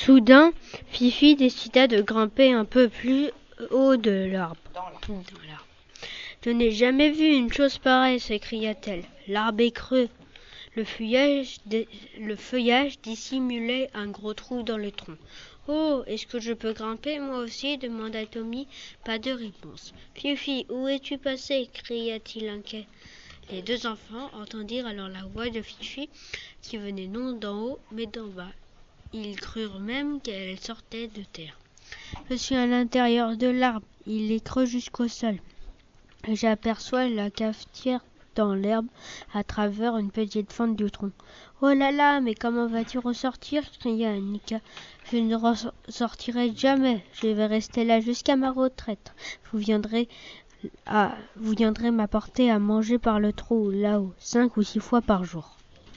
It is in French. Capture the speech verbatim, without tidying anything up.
Soudain, Fifi décida de grimper un peu plus haut de l'arbre. Dans l'arbre. Dans l'arbre. « Je n'ai jamais vu une chose pareille !» s'écria-t-elle. « L'arbre est creux. » Le feuillage, le feuillage dissimulait un gros trou dans le tronc. « Oh, est-ce que je peux grimper, moi aussi ?» demanda Tommy. Pas de réponse. « Fifi, où es-tu passé ?» cria-t-il inquiet. Les deux enfants entendirent alors la voix de Fifi qui venait non d'en haut, mais d'en bas. Ils crurent même qu'elle sortait de terre. « Je suis à l'intérieur de l'arbre. Il est creux jusqu'au sol. J'aperçois la cafetière dans l'herbe à travers une petite fente du tronc. »« Oh là là, mais comment vas-tu ressortir ?» cria Annika. « Je ne ressortirai jamais. Je vais rester là jusqu'à ma retraite. Vous viendrez, à, vous viendrez m'apporter à manger par le trou là-haut, cinq ou six fois par jour. »